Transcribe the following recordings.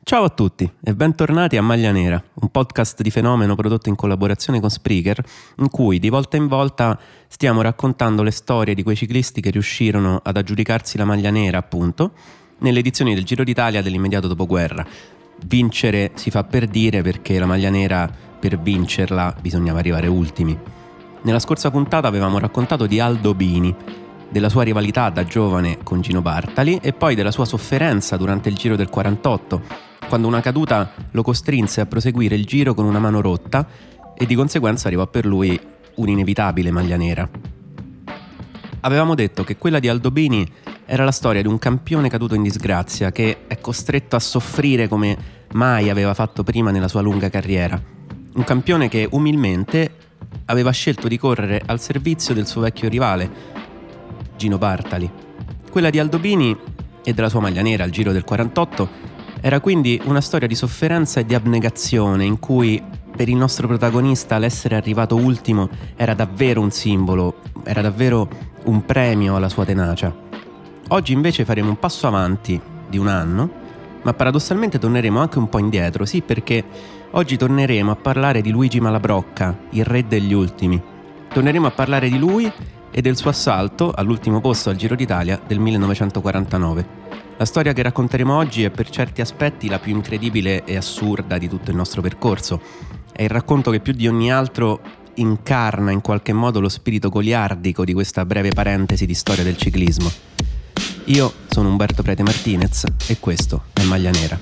Ciao a tutti e bentornati a Maglia Nera, un podcast di Fenomeno prodotto in collaborazione con Spreaker, in cui di volta in volta stiamo raccontando le storie di quei ciclisti che riuscirono ad aggiudicarsi la maglia nera, appunto, nelle edizioni del Giro d'Italia dell'immediato dopoguerra. Vincere si fa per dire, perché la maglia nera, per vincerla, bisognava arrivare ultimi. Nella scorsa puntata avevamo raccontato di Aldo Bini, della sua rivalità da giovane con Gino Bartali e poi della sua sofferenza durante il Giro del 48, quando una caduta lo costrinse a proseguire il giro con una mano rotta e di conseguenza arrivò per lui un'inevitabile maglia nera. Avevamo detto che quella di Aldo Bini era la storia di un campione caduto in disgrazia che è costretto a soffrire come mai aveva fatto prima nella sua lunga carriera. Un campione che umilmente aveva scelto di correre al servizio del suo vecchio rivale, Gino Bartali. Quella di Aldo Bini e della sua maglia nera al Giro del 48 era quindi una storia di sofferenza e di abnegazione in cui per il nostro protagonista l'essere arrivato ultimo era davvero un simbolo, era davvero un premio alla sua tenacia. Oggi invece faremo un passo avanti di un anno, ma paradossalmente torneremo anche un po' indietro, sì, perché oggi torneremo a parlare di Luigi Malabrocca, il re degli ultimi. Torneremo a parlare di lui e del suo assalto all'ultimo posto al Giro d'Italia del 1949. La storia che racconteremo oggi è per certi aspetti la più incredibile e assurda di tutto il nostro percorso. È il racconto che più di ogni altro incarna in qualche modo lo spirito goliardico di questa breve parentesi di storia del ciclismo. Io sono Umberto Prete Martinez e questo è Maglia Nera.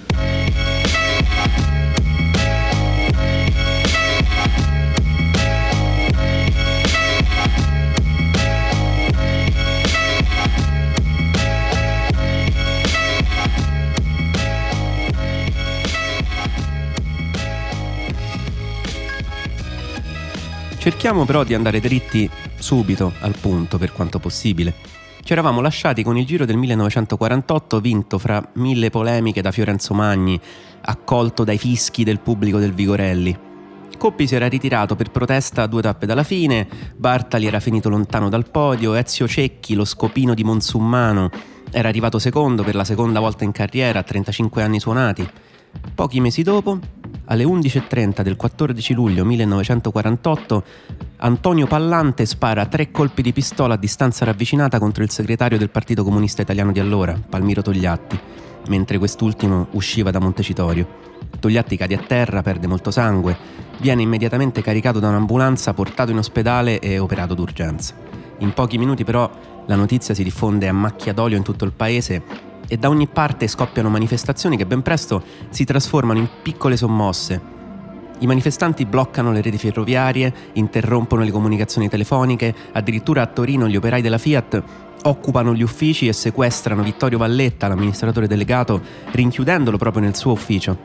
Cerchiamo però di andare dritti subito al punto per quanto possibile. Ci eravamo lasciati con il Giro del 1948 vinto fra mille polemiche da Fiorenzo Magni, accolto dai fischi del pubblico del Vigorelli. Coppi si era ritirato per protesta a 2 tappe dalla fine, Bartali era finito lontano dal podio, Ezio Cecchi, lo scopino di Monsummano, era arrivato secondo per la seconda volta in carriera a 35 anni suonati. Pochi mesi dopo, alle 11:30 del 14 luglio 1948, Antonio Pallante spara 3 colpi di pistola a distanza ravvicinata contro il segretario del Partito Comunista Italiano di allora, Palmiro Togliatti, mentre quest'ultimo usciva da Montecitorio. Togliatti cade a terra, perde molto sangue, viene immediatamente caricato da un'ambulanza, portato in ospedale e operato d'urgenza. In pochi minuti però la notizia si diffonde a macchia d'olio in tutto il paese e da ogni parte scoppiano manifestazioni che ben presto si trasformano in piccole sommosse. I manifestanti bloccano le reti ferroviarie, interrompono le comunicazioni telefoniche, addirittura a Torino gli operai della Fiat occupano gli uffici e sequestrano Vittorio Valletta, l'amministratore delegato, rinchiudendolo proprio nel suo ufficio.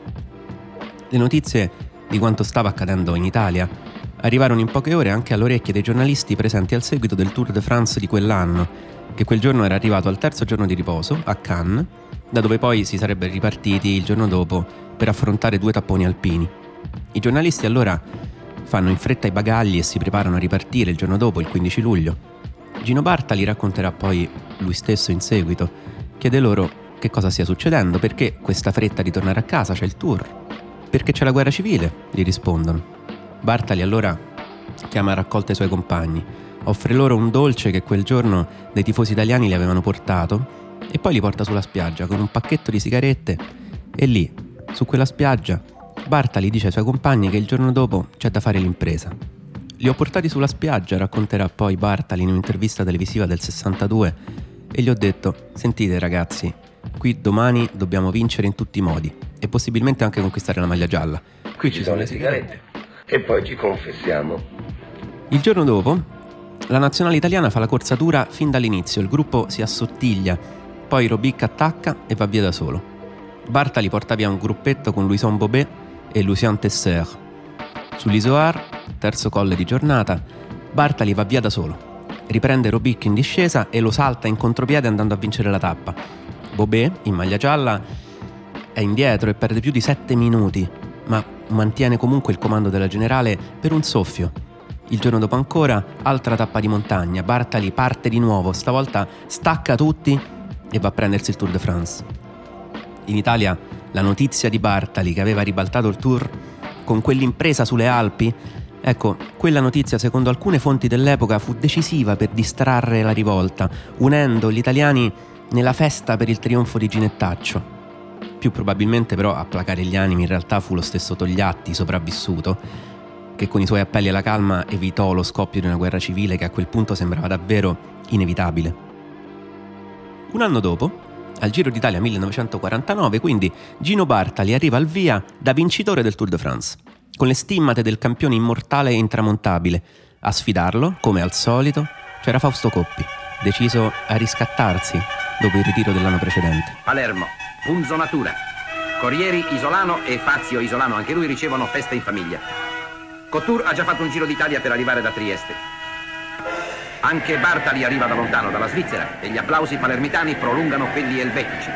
Le notizie di quanto stava accadendo in Italia arrivarono in poche ore anche alle orecchie dei giornalisti presenti al seguito del Tour de France di quell'anno, che quel giorno era arrivato al 3° giorno di riposo, a Cannes, da dove poi si sarebbe ripartiti il giorno dopo per affrontare 2 tapponi alpini. I giornalisti allora fanno in fretta i bagagli e si preparano a ripartire il giorno dopo, il 15 luglio. Gino Bartali racconterà poi lui stesso in seguito, chiede loro che cosa stia succedendo, perché questa fretta di tornare a casa, c'è il Tour, perché c'è la guerra civile, gli rispondono. Bartali allora chiama a raccolta i suoi compagni, offre loro un dolce che quel giorno dei tifosi italiani gli avevano portato e poi li porta sulla spiaggia con un pacchetto di sigarette e lì, su quella spiaggia, Bartali dice ai suoi compagni che il giorno dopo c'è da fare l'impresa. Li ho portati sulla spiaggia, racconterà poi Bartali in un'intervista televisiva del 62, e gli ho detto: sentite ragazzi, qui domani dobbiamo vincere in tutti i modi e possibilmente anche conquistare la maglia gialla. Qui ci sono le sigarette e poi ci confessiamo. Il giorno dopo la nazionale italiana fa la corsa dura fin dall'inizio, il gruppo si assottiglia, poi Robic attacca e va via da solo. Bartali porta via un gruppetto con Louison Bobet e Lucien Tesser. Sull'Isoar, terzo colle di giornata, Bartali va via da solo. Riprende Robic in discesa e lo salta in contropiede andando a vincere la tappa. Bobet, in maglia gialla, è indietro e perde più di 7 minuti, ma mantiene comunque il comando della generale per un soffio. Il giorno dopo ancora, altra tappa di montagna, Bartali parte di nuovo, stavolta stacca tutti e va a prendersi il Tour de France. In Italia la notizia di Bartali che aveva ribaltato il Tour con quell'impresa sulle Alpi, ecco, quella notizia secondo alcune fonti dell'epoca fu decisiva per distrarre la rivolta, unendo gli italiani nella festa per il trionfo di Ginettaccio. Più probabilmente però a placare gli animi in realtà fu lo stesso Togliatti, sopravvissuto, che con i suoi appelli alla calma evitò lo scoppio di una guerra civile che a quel punto sembrava davvero inevitabile. Un anno dopo, al Giro d'Italia 1949, quindi, Gino Bartali arriva al via da vincitore del Tour de France, con le stimmate del campione immortale e intramontabile. A sfidarlo, come al solito, c'era Fausto Coppi, deciso a riscattarsi dopo il ritiro dell'anno precedente. Palermo, Punzo Natura, Corrieri Isolano e Fazio Isolano, anche lui ricevono festa in famiglia. Couture ha già fatto un Giro d'Italia per arrivare da Trieste. Anche Bartali arriva da lontano, dalla Svizzera, e gli applausi palermitani prolungano quelli elvetici.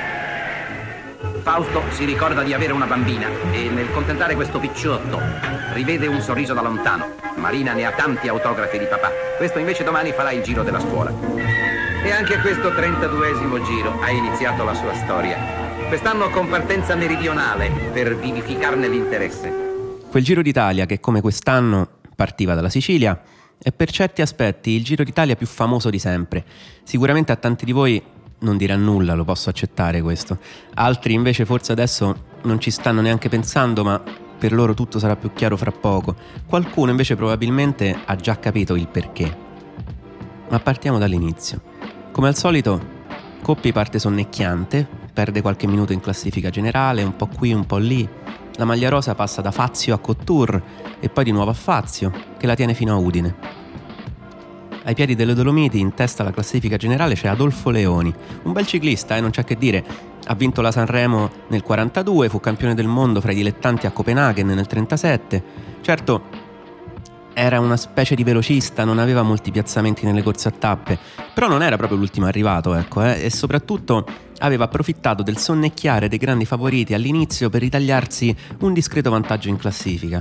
Fausto si ricorda di avere una bambina e nel contemplare questo picciotto rivede un sorriso da lontano. Marina ne ha tanti autografi di papà. Questo invece domani farà il giro della scuola. E anche questo 32esimo giro ha iniziato la sua storia. Quest'anno con partenza meridionale per vivificarne l'interesse. Quel Giro d'Italia che, come quest'anno, partiva dalla Sicilia, è per certi aspetti il Giro d'Italia più famoso di sempre. Sicuramente a tanti di voi non dirà nulla, lo posso accettare questo. Altri invece forse adesso non ci stanno neanche pensando, ma per loro tutto sarà più chiaro fra poco. Qualcuno invece probabilmente ha già capito il perché. Ma partiamo dall'inizio. Come al solito, Coppi parte sonnecchiante, perde qualche minuto in classifica generale, un po' qui, un po' lì. La maglia rosa passa da Fazio a Couture e poi di nuovo a Fazio, che la tiene fino a Udine. Ai piedi delle Dolomiti, in testa alla classifica generale, c'è Adolfo Leoni, un bel ciclista, non c'è che dire. Ha vinto la Sanremo nel 42, fu campione del mondo fra i dilettanti a Copenaghen nel 37. Certo, era una specie di velocista, non aveva molti piazzamenti nelle corse a tappe, però non era proprio l'ultimo arrivato, e soprattutto aveva approfittato del sonnecchiare dei grandi favoriti all'inizio per ritagliarsi un discreto vantaggio in classifica.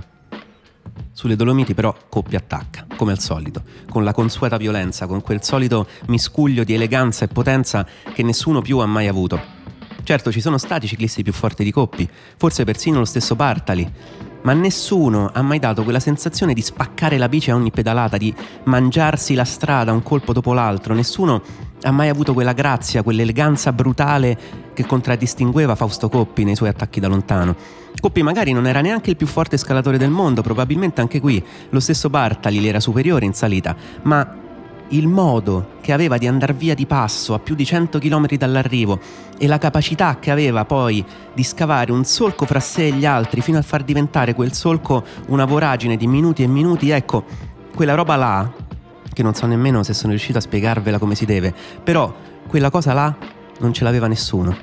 Sulle Dolomiti però Coppi attacca, come al solito, con la consueta violenza, con quel solito miscuglio di eleganza e potenza che nessuno più ha mai avuto. Certo, ci sono stati ciclisti più forti di Coppi, forse persino lo stesso Bartali, ma nessuno ha mai dato quella sensazione di spaccare la bici a ogni pedalata, di mangiarsi la strada un colpo dopo l'altro. Nessuno ha mai avuto quella grazia, quell'eleganza brutale che contraddistingueva Fausto Coppi nei suoi attacchi da lontano. Coppi magari non era neanche il più forte scalatore del mondo, probabilmente anche qui lo stesso Bartali gli era superiore in salita, ma il modo che aveva di andar via di passo a più di 100 km dall'arrivo e la capacità che aveva poi di scavare un solco fra sé e gli altri fino a far diventare quel solco una voragine di minuti e minuti, ecco, quella roba là, che non so nemmeno se sono riuscito a spiegarvela come si deve, però quella cosa là non ce l'aveva nessuno.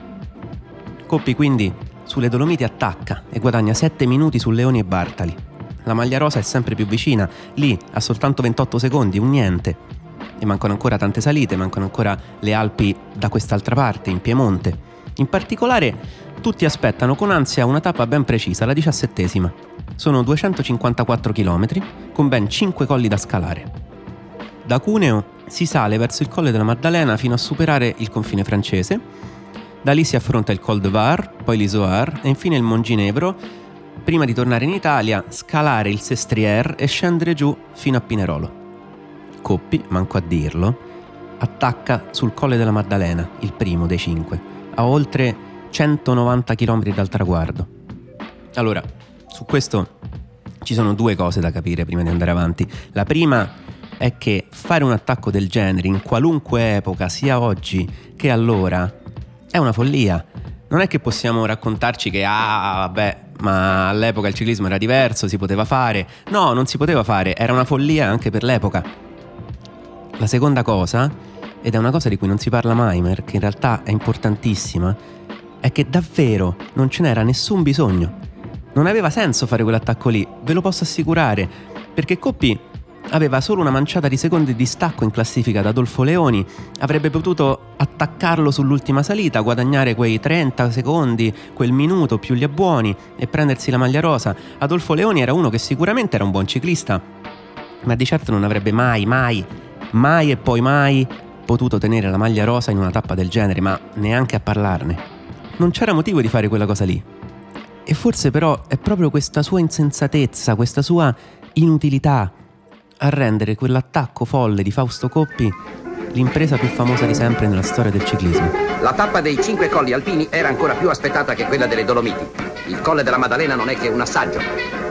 Coppi quindi sulle Dolomiti attacca e guadagna 7 minuti su Leoni e Bartali. La maglia rosa è sempre più vicina, lì ha soltanto 28 secondi, un niente. E mancano ancora tante salite, mancano ancora le Alpi da quest'altra parte, in Piemonte. In particolare, tutti aspettano con ansia una tappa ben precisa, la 17ª. Sono 254 km, con ben 5 colli da scalare. Da Cuneo si sale verso il Colle della Maddalena fino a superare il confine francese. Da lì si affronta il Col de Var, poi l'Isoar e infine il Monginevro, prima di tornare in Italia, scalare il Sestriere e scendere giù fino a Pinerolo. Coppi, manco a dirlo, attacca sul Colle della Maddalena, il primo dei 5, a oltre 190 km dal traguardo. Allora, su questo ci sono due cose da capire prima di andare avanti. La prima è che fare un attacco del genere in qualunque epoca, sia oggi che allora, è una follia. Non è che possiamo raccontarci che ma all'epoca il ciclismo era diverso, si poteva fare. No, non si poteva fare, era una follia anche per l'epoca. La seconda cosa, ed è una cosa di cui non si parla mai, ma che in realtà è importantissima, è che davvero non ce n'era nessun bisogno. Non aveva senso fare quell'attacco lì, ve lo posso assicurare, perché Coppi aveva solo una manciata di secondi di distacco in classifica da Adolfo Leoni, avrebbe potuto attaccarlo sull'ultima salita, guadagnare quei 30 secondi, quel minuto più gli abbuoni e prendersi la maglia rosa. Adolfo Leoni era uno che sicuramente era un buon ciclista, ma di certo non avrebbe mai e poi mai potuto tenere la maglia rosa in una tappa del genere, ma neanche a parlarne. non c'era motivo di fare quella cosa lì. E forse però è proprio questa sua insensatezza, questa sua inutilità a rendere quell'attacco folle di Fausto Coppi l'impresa più famosa di sempre nella storia del ciclismo. La tappa dei 5 colli alpini era ancora più aspettata che quella delle Dolomiti. Il Colle della Maddalena non è che un assaggio.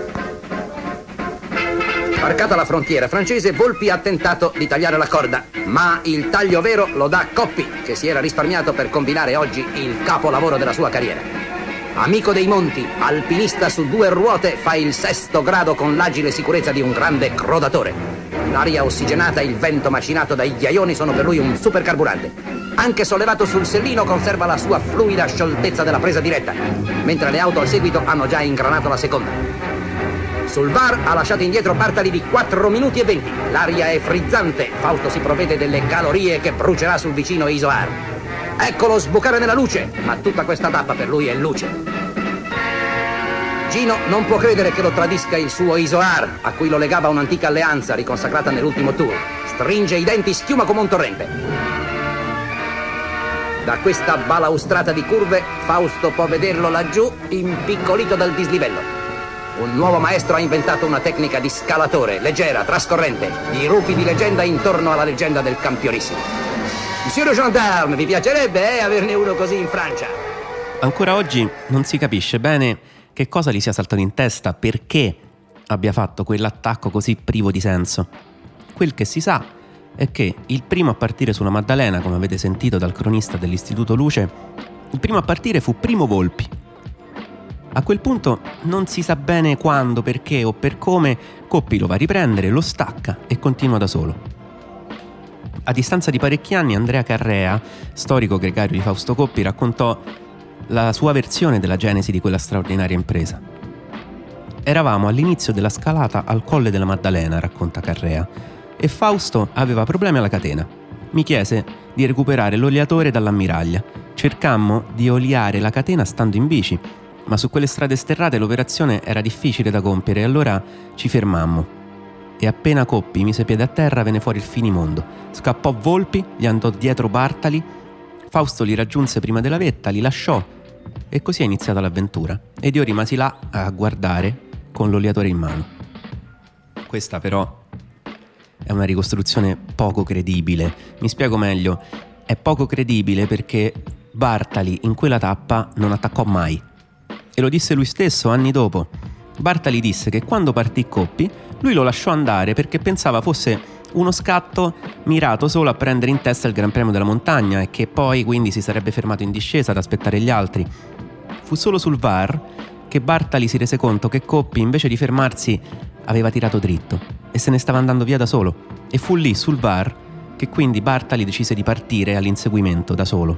Varcata la frontiera francese, Volpi ha tentato di tagliare la corda, ma il taglio vero lo dà Coppi, che si era risparmiato per combinare oggi il capolavoro della sua carriera. Amico dei monti, alpinista su 2 ruote, fa il 6° grado con l'agile sicurezza di un grande crodatore. L'aria ossigenata e il vento macinato dai ghiaioni sono per lui un supercarburante. Anche sollevato sul sellino conserva la sua fluida scioltezza della presa diretta, mentre le auto al seguito hanno già ingranato la seconda. Sul VAR ha lasciato indietro Bartali di 4 minuti e 20. L'aria è frizzante, Fausto si provvede delle calorie che brucerà sul vicino Isoar. Eccolo sbucare nella luce, ma tutta questa tappa per lui è luce. Gino non può credere che lo tradisca il suo Isoar, a cui lo legava un'antica alleanza riconsacrata nell'ultimo tour. Stringe i denti, schiuma come un torrente. Da questa balaustrata di curve, Fausto può vederlo laggiù, impiccolito dal dislivello. Un nuovo maestro ha inventato una tecnica di scalatore, leggera, trascorrente, di rupi di leggenda intorno alla leggenda del campionissimo. Monsieur le gendarme, vi piacerebbe averne uno così in Francia? Ancora oggi non si capisce bene che cosa gli sia saltato in testa, perché abbia fatto quell'attacco così privo di senso. Quel che si sa è che il primo a partire sulla Maddalena, come avete sentito dal cronista dell'Istituto Luce, il primo a partire fu Primo Volpi. A quel punto non si sa bene quando, perché o per come, Coppi lo va a riprendere, lo stacca e continua da solo. A distanza di parecchi anni Andrea Carrea, storico gregario di Fausto Coppi, raccontò la sua versione della genesi di quella straordinaria impresa. Eravamo all'inizio della scalata al Colle della Maddalena, racconta Carrea, e Fausto aveva problemi alla catena. Mi chiese di recuperare l'oliatore dall'ammiraglia. Cercammo di oliare la catena stando in bici, ma su quelle strade sterrate l'operazione era difficile da compiere e allora ci fermammo. E appena Coppi mise piede a terra venne fuori il finimondo. Scappò Volpi, gli andò dietro Bartali, Fausto li raggiunse prima della vetta, li lasciò e così è iniziata l'avventura. Ed io rimasi là a guardare con l'oliatore in mano. Questa però è una ricostruzione poco credibile. Mi spiego meglio. È poco credibile perché Bartali in quella tappa non attaccò mai. E lo disse lui stesso anni dopo. Bartali disse che quando partì Coppi lui lo lasciò andare perché pensava fosse uno scatto mirato solo a prendere in testa il Gran Premio della Montagna e che poi quindi si sarebbe fermato in discesa ad aspettare gli altri. Fu solo sul VAR che Bartali si rese conto che Coppi invece di fermarsi aveva tirato dritto e se ne stava andando via da solo, e fu lì sul VAR che quindi Bartali decise di partire all'inseguimento da solo.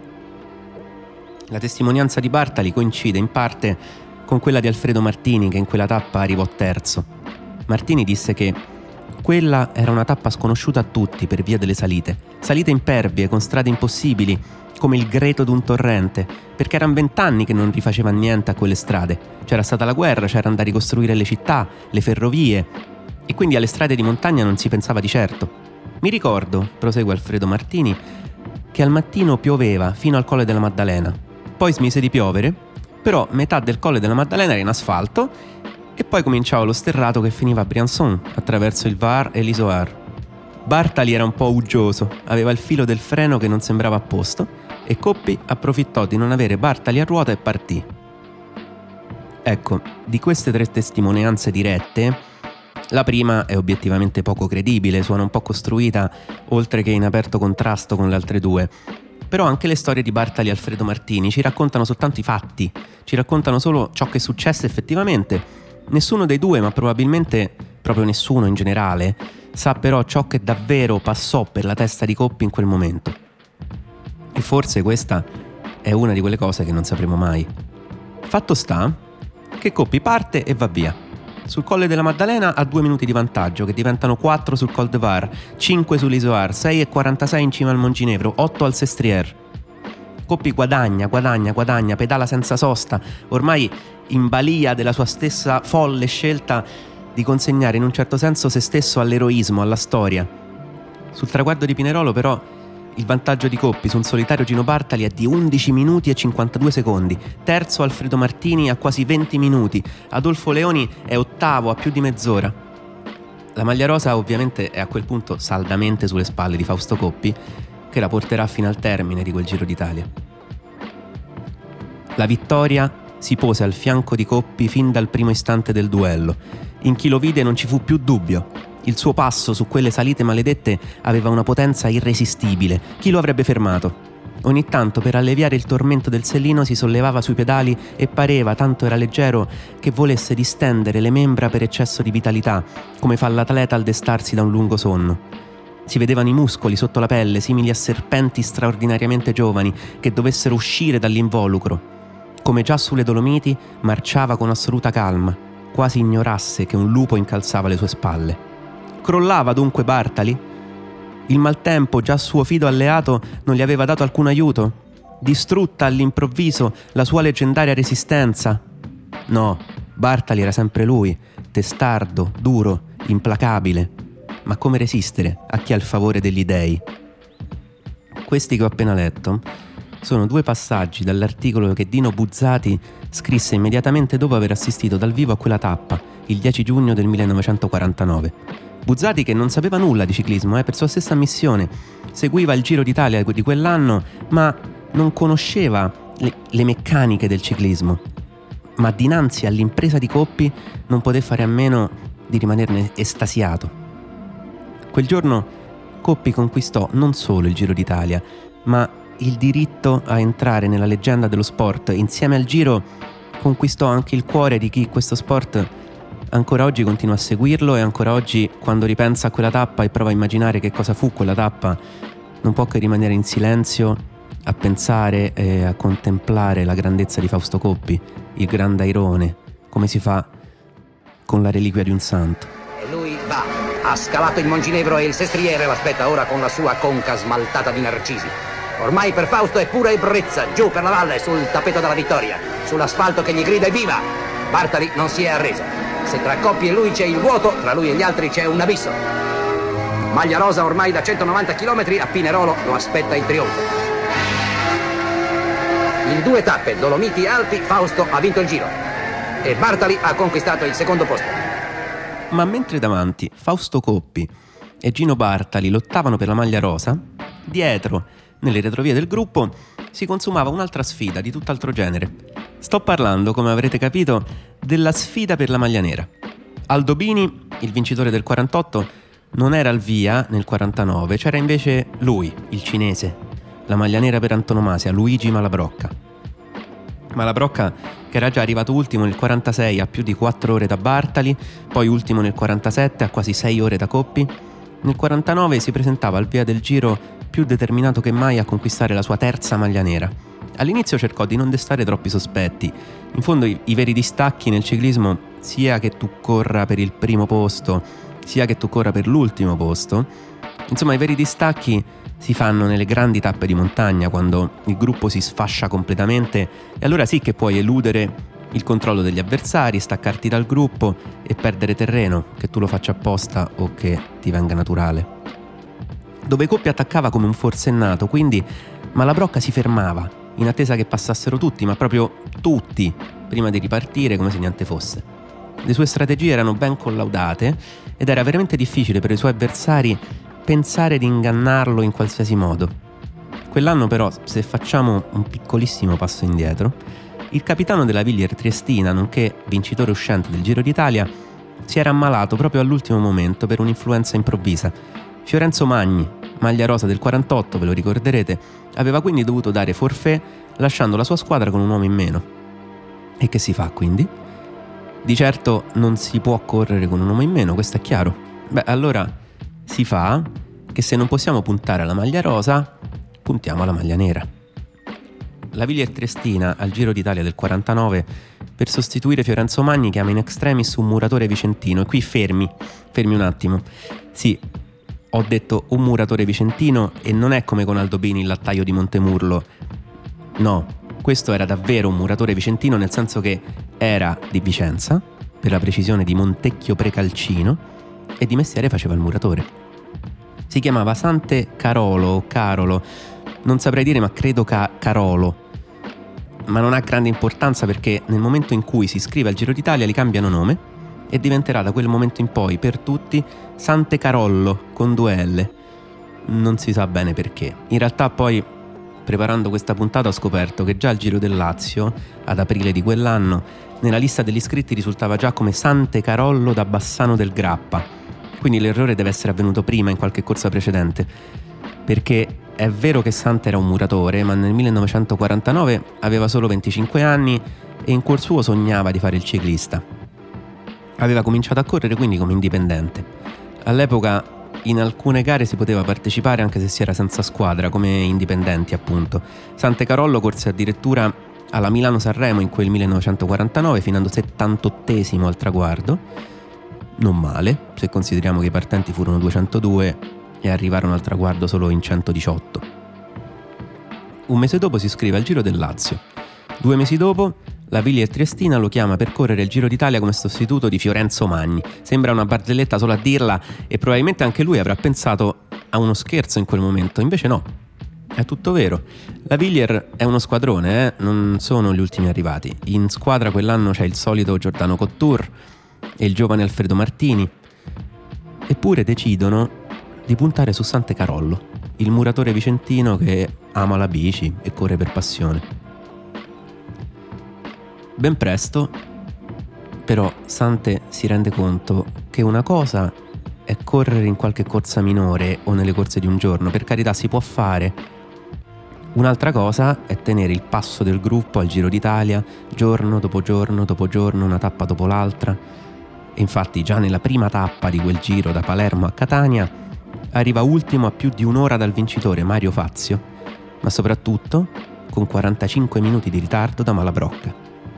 La testimonianza di Bartali coincide in parte con quella di Alfredo Martini, che in quella tappa arrivò terzo. Martini disse che quella era una tappa sconosciuta a tutti per via delle salite impervie con strade impossibili come il greto d'un torrente, perché erano 20 anni che non rifaceva niente a quelle strade. C'era stata la guerra, c'erano da ricostruire le città, le ferrovie, e quindi alle strade di montagna non si pensava di certo. Mi ricordo, prosegue Alfredo Martini, che al mattino pioveva fino al Colle della Maddalena, poi smise di piovere, però metà del Colle della Maddalena era in asfalto e poi cominciava lo sterrato che finiva a Briançon attraverso il Var e l'Isoar. Bartali era un po' uggioso, aveva il filo del freno che non sembrava a posto e Coppi approfittò di non avere Bartali a ruota e partì. Ecco, di queste 3 testimonianze dirette, la prima è obiettivamente poco credibile, suona un po' costruita oltre che in aperto contrasto con le altre 2. Però anche le storie di Bartali e Alfredo Martini ci raccontano soltanto i fatti, ci raccontano solo ciò che è successo effettivamente. Nessuno dei 2, ma probabilmente proprio nessuno in generale, sa però ciò che davvero passò per la testa di Coppi in quel momento. E forse questa è una di quelle cose che non sapremo mai. Fatto sta che Coppi parte e va via. Sul Colle della Maddalena ha 2 minuti di vantaggio, che diventano 4 sul Col de Var, 5 sull'Isoar, 6,46 in cima al Monginevro, 8 al Sestriere. Coppi guadagna, pedala senza sosta, ormai in balia della sua stessa folle scelta di consegnare in un certo senso se stesso all'eroismo, alla storia. Sul traguardo di Pinerolo però Il vantaggio di Coppi su un solitario Gino Bartali è di 11 minuti e 52 secondi. Terzo Alfredo Martini a quasi 20 minuti. Adolfo Leoni è ottavo a più di mezz'ora. La maglia rosa ovviamente è a quel punto saldamente sulle spalle di Fausto Coppi, che la porterà fino al termine di quel Giro d'Italia. La vittoria si pose al fianco di Coppi fin dal primo istante del duello. In chi lo vide non ci fu più dubbio. Il suo passo su quelle salite maledette aveva una potenza irresistibile. Chi lo avrebbe fermato? Ogni tanto, per alleviare il tormento del sellino, si sollevava sui pedali e pareva, tanto era leggero, che volesse distendere le membra per eccesso di vitalità, come fa l'atleta al destarsi da un lungo sonno. Si vedevano i muscoli sotto la pelle, simili a serpenti straordinariamente giovani che dovessero uscire dall'involucro. Come già sulle Dolomiti, marciava con assoluta calma, quasi ignorasse che un lupo incalzava le sue spalle. Crollava dunque Bartali? Il maltempo, già suo fido alleato, non gli aveva dato alcun aiuto? Distrutta all'improvviso la sua leggendaria resistenza? No, Bartali era sempre lui, testardo, duro, implacabile. Ma come resistere a chi ha il favore degli dei? Questi che ho appena letto sono due passaggi dall'articolo che Dino Buzzati scrisse immediatamente dopo aver assistito dal vivo a quella tappa, il 10 giugno del 1949. Buzzati, che non sapeva nulla di ciclismo, per sua stessa ammissione, seguiva il Giro d'Italia di quell'anno, ma non conosceva le meccaniche del ciclismo. Ma dinanzi all'impresa di Coppi non poté fare a meno di rimanerne estasiato. Quel giorno Coppi conquistò non solo il Giro d'Italia, ma il diritto a entrare nella leggenda dello sport. Insieme al Giro conquistò anche il cuore di chi questo sport ancora oggi continua a seguirlo, e ancora oggi, quando ripensa a quella tappa e prova a immaginare che cosa fu quella tappa, non può che rimanere in silenzio a pensare e a contemplare la grandezza di Fausto Coppi, il grande airone, come si fa con la reliquia di un santo. E lui va, ha scalato il Monginevro e il Sestriere l'aspetta ora con la sua conca smaltata di narcisi. Ormai per Fausto è pura ebbrezza, giù per la valle, sul tappeto della vittoria, sull'asfalto che gli grida evviva. Bartali non si è arreso. Se tra Coppi e lui c'è il vuoto, tra lui e gli altri c'è un abisso. Maglia rosa ormai da 190 km, a Pinerolo lo aspetta il trionfo. In 2 tappe, Dolomiti e Alpi, Fausto ha vinto il Giro e Bartali ha conquistato il secondo posto. Ma mentre davanti Fausto Coppi e Gino Bartali lottavano per la maglia rosa, dietro, nelle retrovie del gruppo, si consumava un'altra sfida di tutt'altro genere. Sto parlando, come avrete capito, della sfida per la maglia nera. Aldo Bini, il vincitore del 48, non era al via nel 49, c'era invece lui, il cinese, la maglia nera per antonomasia, Luigi Malabrocca. Malabrocca, che era già arrivato ultimo nel 46 a più di 4 ore da Bartali, poi ultimo nel 47 a quasi 6 ore da Coppi, nel 49 si presentava al via del Giro più determinato che mai a conquistare la sua terza maglia nera. All'inizio cercò di non destare troppi sospetti. In fondo i veri distacchi nel ciclismo, sia che tu corra per il primo posto, sia che tu corra per l'ultimo posto, insomma i veri distacchi si fanno nelle grandi tappe di montagna, quando il gruppo si sfascia completamente, e allora sì che puoi eludere il controllo degli avversari, staccarti dal gruppo e perdere terreno, che tu lo faccia apposta o che ti venga naturale. Dove Coppi attaccava come un forsennato, quindi Malabrocca si fermava in attesa che passassero tutti, ma proprio tutti, prima di ripartire come se niente fosse. Le sue strategie erano ben collaudate ed era veramente difficile per i suoi avversari pensare di ingannarlo in qualsiasi modo. Quell'anno però, se facciamo un piccolissimo passo indietro, il capitano della Villiers Triestina, nonché vincitore uscente del Giro d'Italia, si era ammalato proprio all'ultimo momento per un'influenza improvvisa. Fiorenzo Magni, maglia rosa del 48, ve lo ricorderete, aveva quindi dovuto dare forfait lasciando la sua squadra con un uomo in meno. E che si fa quindi? Di certo non si può correre con un uomo in meno, questo è chiaro. Beh, allora si fa che se non possiamo puntare alla maglia rosa, puntiamo alla maglia nera. La Villiers Triestina al Giro d'Italia del 49, per sostituire Fiorenzo Magni, chiama in extremis un muratore vicentino. E qui fermi un attimo. Sì, ho detto un muratore vicentino e non è come con Aldo Bini il lattaio di Montemurlo. No, questo era davvero un muratore vicentino, nel senso che era di Vicenza, per la precisione di Montecchio Precalcino, e di mestiere faceva il muratore. Si chiamava Sante Carolo o Carolo, non saprei dire, ma credo Carolo. Ma non ha grande importanza perché nel momento in cui si iscrive al Giro d'Italia gli cambiano nome e diventerà da quel momento in poi per tutti Sante Carollo con 2 L. Non si sa bene perché. In realtà poi, preparando questa puntata, ho scoperto che già il Giro del Lazio, ad aprile di quell'anno, nella lista degli iscritti risultava già come Sante Carollo da Bassano del Grappa. Quindi l'errore deve essere avvenuto prima, in qualche corsa precedente, perché è vero che Sante era un muratore, ma nel 1949 aveva solo 25 anni e in cuor suo sognava di fare il ciclista. Aveva cominciato a correre quindi come indipendente. All'epoca in alcune gare si poteva partecipare anche se si era senza squadra, come indipendenti appunto. Sante Carollo corse addirittura alla Milano-Sanremo in quel 1949, finendo 78esimo al traguardo. Non male, se consideriamo che i partenti furono 202 e arrivarono al traguardo solo in 118. Un mese dopo si iscrive al Giro del Lazio. 2 mesi dopo la Villiers Triestina lo chiama per correre il Giro d'Italia come sostituto di Fiorenzo Magni. Sembra una barzelletta solo a dirla e probabilmente anche lui avrà pensato a uno scherzo in quel momento, invece no, è tutto vero. La Villiers è uno squadrone, non sono gli ultimi arrivati. In squadra quell'anno c'è il solito Giordano Cottur e il giovane Alfredo Martini, eppure decidono di puntare su Sante Carollo, il muratore vicentino che ama la bici e corre per passione. Ben presto, però, Sante si rende conto che una cosa è correre in qualche corsa minore o nelle corse di un giorno, per carità si può fare. Un'altra cosa è tenere il passo del gruppo al Giro d'Italia, giorno dopo giorno dopo giorno, una tappa dopo l'altra. E infatti già nella prima tappa di quel giro da Palermo a Catania arriva ultimo a più di un'ora dal vincitore Mario Fazio, ma soprattutto con 45 minuti di ritardo da Malabrocca.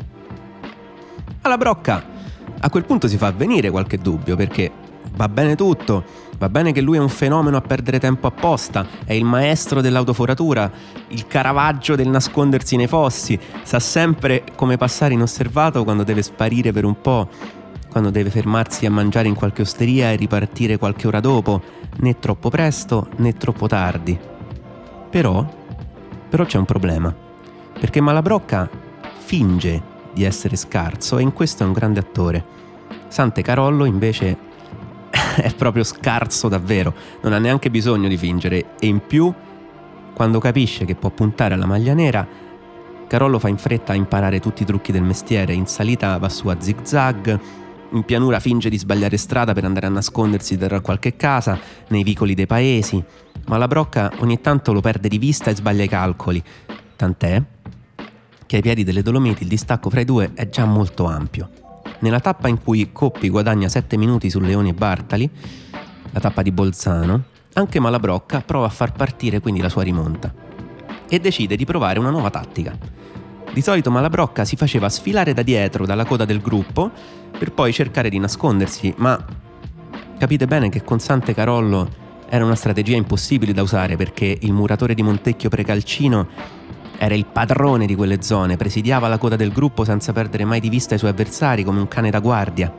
Malabrocca a quel punto si fa venire qualche dubbio, perché va bene tutto, va bene che lui è un fenomeno a perdere tempo apposta, è il maestro dell'autoforatura, il Caravaggio del nascondersi nei fossi, sa sempre come passare inosservato quando deve sparire per un po', quando deve fermarsi a mangiare in qualche osteria e ripartire qualche ora dopo, né troppo presto né troppo tardi. Però c'è un problema, perché Malabrocca finge di essere scarso e in questo è un grande attore. Sante Carollo invece è proprio scarso davvero, non ha neanche bisogno di fingere, e in più, quando capisce che può puntare alla maglia nera, Carollo fa in fretta a imparare tutti i trucchi del mestiere. In salita va su a zig-zag, in pianura finge di sbagliare strada per andare a nascondersi dietro a qualche casa, nei vicoli dei paesi. Malabrocca ogni tanto lo perde di vista e sbaglia i calcoli, tant'è che ai piedi delle Dolomiti il distacco fra i due è già molto ampio. Nella tappa in cui Coppi guadagna 7 minuti su Leoni e Bartali, la tappa di Bolzano, anche Malabrocca prova a far partire quindi la sua rimonta e decide di provare una nuova tattica. Di solito Malabrocca si faceva sfilare da dietro dalla coda del gruppo per poi cercare di nascondersi, ma capite bene che con Sante Carollo era una strategia impossibile da usare, perché il muratore di Montecchio Precalcino era il padrone di quelle zone, presidiava la coda del gruppo senza perdere mai di vista i suoi avversari, come un cane da guardia.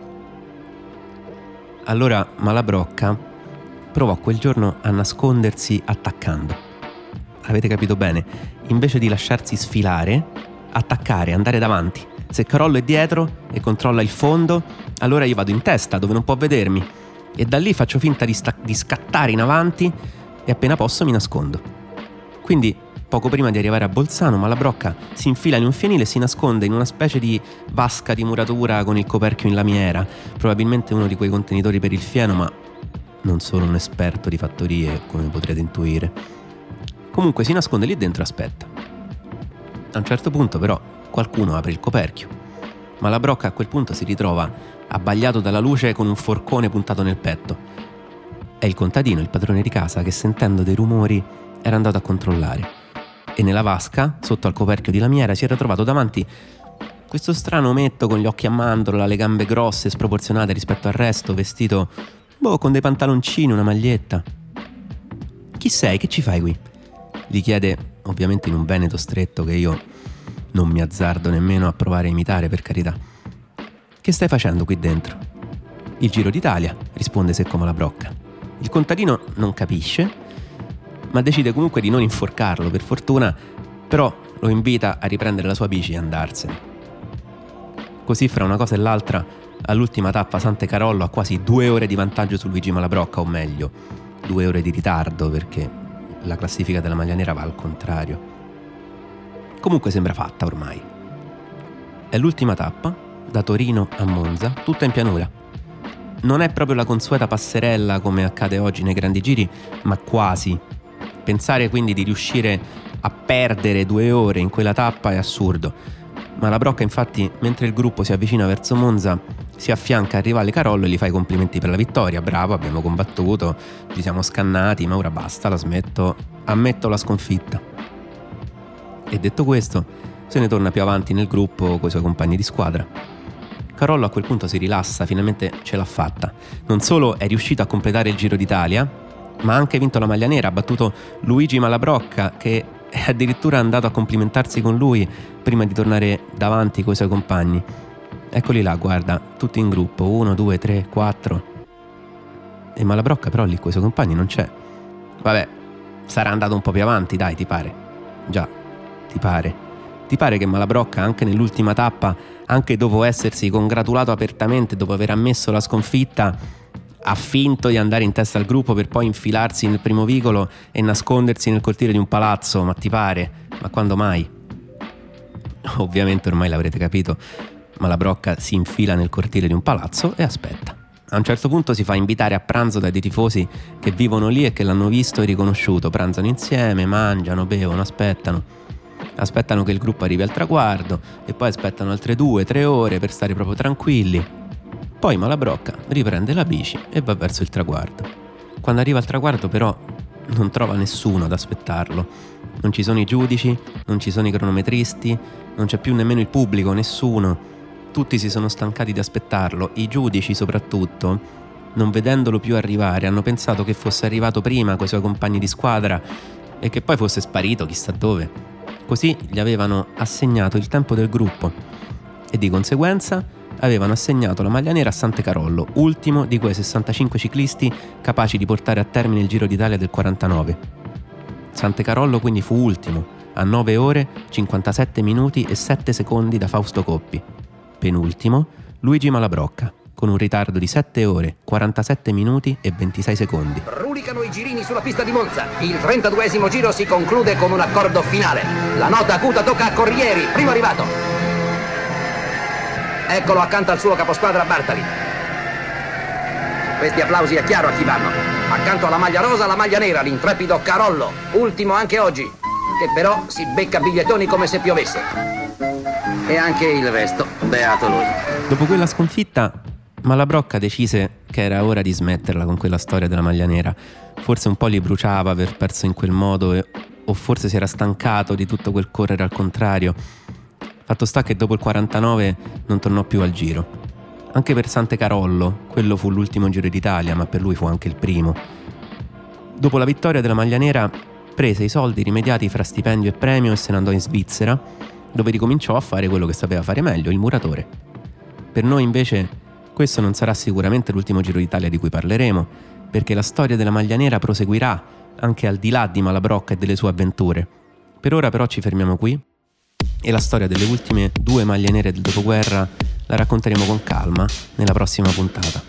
Allora Malabrocca provò quel giorno a nascondersi attaccando. Avete capito bene? Invece di lasciarsi sfilare, attaccare, andare davanti. Se Carollo è dietro e controlla il fondo, allora io vado in testa dove non può vedermi e da lì faccio finta di scattare in avanti e appena posso mi nascondo. Quindi poco prima di arrivare a Bolzano, Malabrocca si infila in un fienile e si nasconde in una specie di vasca di muratura con il coperchio in lamiera, probabilmente uno di quei contenitori per il fieno, ma non sono un esperto di fattorie, come potrete intuire. Comunque si nasconde lì dentro e aspetta. A un certo punto però qualcuno apre il coperchio. Malabrocca a quel punto si ritrova abbagliato dalla luce con un forcone puntato nel petto. È il contadino, il padrone di casa, che sentendo dei rumori era andato a controllare. E nella vasca, sotto al coperchio di lamiera, si era trovato davanti questo strano ometto con gli occhi a mandorla, le gambe grosse, sproporzionate rispetto al resto, vestito con dei pantaloncini, una maglietta. Chi sei? Che ci fai qui? Gli chiede, ovviamente in un veneto stretto che io non mi azzardo nemmeno a provare a imitare, per carità. Che stai facendo qui dentro? Il Giro d'Italia, risponde secco Malabrocca. Il contadino non capisce, ma decide comunque di non inforcarlo, per fortuna, però lo invita a riprendere la sua bici e andarsene. Così, fra una cosa e l'altra, all'ultima tappa Sante Carollo ha quasi 2 ore di vantaggio su Luigi Malabrocca, o meglio, 2 ore di ritardo, perché la classifica della maglia nera va al contrario. Comunque sembra fatta ormai. È l'ultima tappa, da Torino a Monza, tutta in pianura. Non è proprio la consueta passerella come accade oggi nei grandi giri, ma quasi. Pensare quindi di riuscire a perdere 2 ore in quella tappa è assurdo. Malabrocca infatti, mentre il gruppo si avvicina verso Monza, si affianca al rivale Carollo e gli fa i complimenti per la vittoria. Bravo, abbiamo combattuto, ci siamo scannati, ma ora basta, la smetto, ammetto la sconfitta. E detto questo, se ne torna più avanti nel gruppo coi suoi compagni di squadra. Carollo a quel punto si rilassa, finalmente ce l'ha fatta. Non solo è riuscito a completare il Giro d'Italia, ma ha anche vinto la maglia nera, ha battuto Luigi Malabrocca, che è addirittura andato a complimentarsi con lui prima di tornare davanti coi suoi compagni. Eccoli là, guarda, tutti in gruppo, 1, 2, 3, 4. E Malabrocca però lì coi suoi compagni non c'è. Vabbè, sarà andato un po' più avanti, dai, ti pare? Già, ti pare? Ti pare che Malabrocca anche nell'ultima tappa, anche dopo essersi congratulato apertamente, dopo aver ammesso la sconfitta, ha finto di andare in testa al gruppo per poi infilarsi nel primo vicolo e nascondersi nel cortile di un palazzo? Ma ti pare? Ma quando mai? Ovviamente ormai l'avrete capito, Malabrocca si infila nel cortile di un palazzo e aspetta. A un certo punto si fa invitare a pranzo dai dei tifosi che vivono lì e che l'hanno visto e riconosciuto. Pranzano insieme, mangiano, bevono, aspettano che il gruppo arrivi al traguardo e poi aspettano altre 2-3 ore per stare proprio tranquilli. Poi Malabrocca riprende la bici e va verso il traguardo. Quando arriva al traguardo però non trova nessuno ad aspettarlo. Non ci sono i giudici, non ci sono i cronometristi, non c'è più nemmeno il pubblico, nessuno. Tutti si sono stancati di aspettarlo. I giudici soprattutto, non vedendolo più arrivare, hanno pensato che fosse arrivato prima coi suoi compagni di squadra e che poi fosse sparito chissà dove. Così gli avevano assegnato il tempo del gruppo e di conseguenza avevano assegnato la maglia nera a Sante Carollo, ultimo di quei 65 ciclisti capaci di portare a termine il Giro d'Italia del 49. Sante Carollo quindi fu ultimo, a 9 ore, 57 minuti e 7 secondi da Fausto Coppi. Penultimo, Luigi Malabrocca, con un ritardo di 7 ore, 47 minuti e 26 secondi. Rulicano i girini sulla pista di Monza. Il 32esimo giro si conclude con un accordo finale. La nota acuta tocca a Corrieri, primo arrivato. Eccolo accanto al suo caposquadra Bartali. Questi applausi è chiaro a chi vanno. Accanto alla maglia rosa, la maglia nera, l'intrepido Carollo, ultimo anche oggi, che però si becca bigliettoni come se piovesse. E anche il resto, beato lui. Dopo quella sconfitta, Malabrocca decise che era ora di smetterla con quella storia della maglia nera. Forse un po' gli bruciava aver perso in quel modo o forse si era stancato di tutto quel correre al contrario. Fatto sta che dopo il 49 non tornò più al Giro. Anche per Sante Carollo, quello fu l'ultimo Giro d'Italia, ma per lui fu anche il primo. Dopo la vittoria della maglia nera, prese i soldi rimediati fra stipendio e premio e se ne andò in Svizzera, dove ricominciò a fare quello che sapeva fare meglio, il muratore. Per noi invece questo non sarà sicuramente l'ultimo Giro d'Italia di cui parleremo, perché la storia della maglia nera proseguirà anche al di là di Malabrocca e delle sue avventure. Per ora però ci fermiamo qui e la storia delle ultime 2 maglie nere del dopoguerra la racconteremo con calma nella prossima puntata.